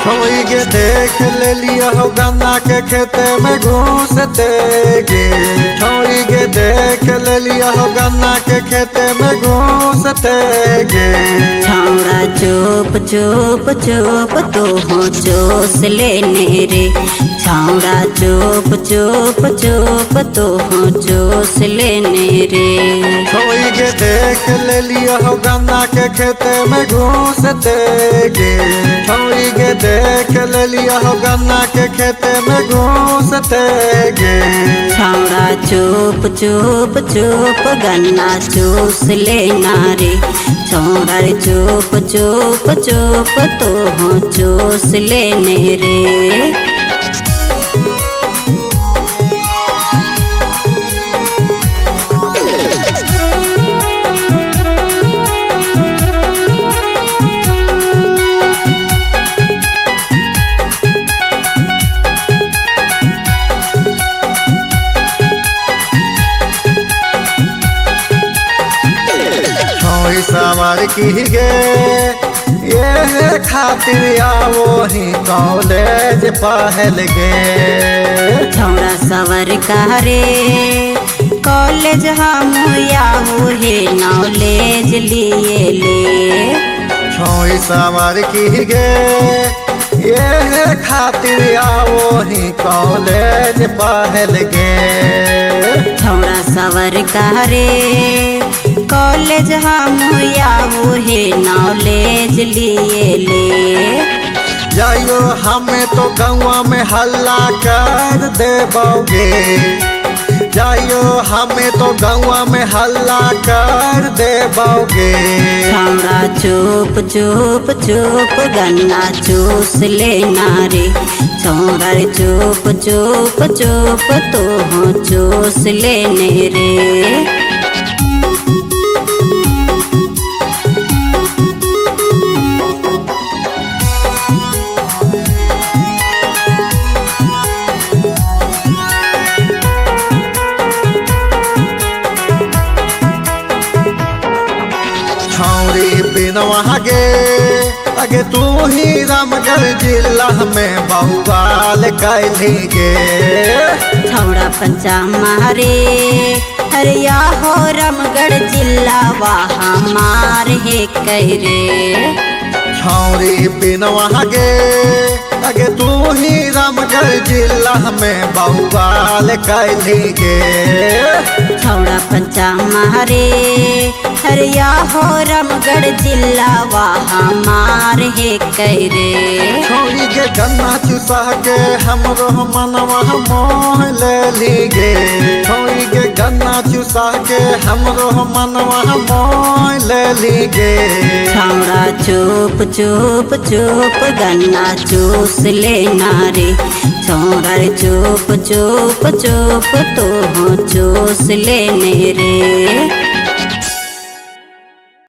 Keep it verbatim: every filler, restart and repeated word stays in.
छोड़ी के देख ले लिया हो गन्ना के खेते में घूसते गे। छोड़ी के देख ले लिया हो गन्ना के खेते में घूसते गे। छौड़ा चुप चुप चुप तो हो चोस लेने रे। छौड़ा चुप चुप चुप तो हो चोस लेने रे। छोड़ी के देख ले लिया हो गन्ना के खेते में घूसते गे। छोड़ी के देख ले लिया हो गन्ना के खेते में घूसते गे। छौड़ा चुप चुप चुप गन्ना चूस लेना रे। छौड़ा चुप चुप चुप तो हो चूस लेने रे। सवार की गे ये खातिर आवो ही कॉलेज पहल गे। छौड़ा सवर करे कॉलेज हम याहू हे नॉलेज लिए ले। छोई सवार की गे ये खातिर आवो ही कॉलेज पहल गे। छौड़ा सवर करे कॉलेज हम याहू हे नॉलेज लिए ले। जाइयो हमें तो गौवा में हल्ला कर देबोगे। जाइयो हमें तो गौवा में हल्ला कर देबोगे। छौड़ा चुप चुप चुप गन्ना चूस लेना रे। छौड़ा चुप चुप चुप तो हो चूस लेने रे। छौड़ी बिनवा गे अगे तू ही रामगढ़ जिला में बहुवाल कैली गे। छौड़ा पंचा मारे हरिया हो रामगढ़ जिला वहाँ मार हे कैरे। छौड़ी बिनवा गे अगे तू ही रामगढ़ जिला में बहुवाल कैली गे। छौड़ा पंचा मारे हरिया हो रामगढ़ जिला वहाँ मार हे कैरे। छोड़ी के गन्ना चुसा के हमरो मनवा मोह ले ली गे। छोड़ी के गन्ना चुसा के हमरो मनवा मोह ले ली गे। छौड़ा चुप चुप चुप गन्ना चूस लेना रे। छौड़ा चुप चुप चुप तो हो चूस लेने रे।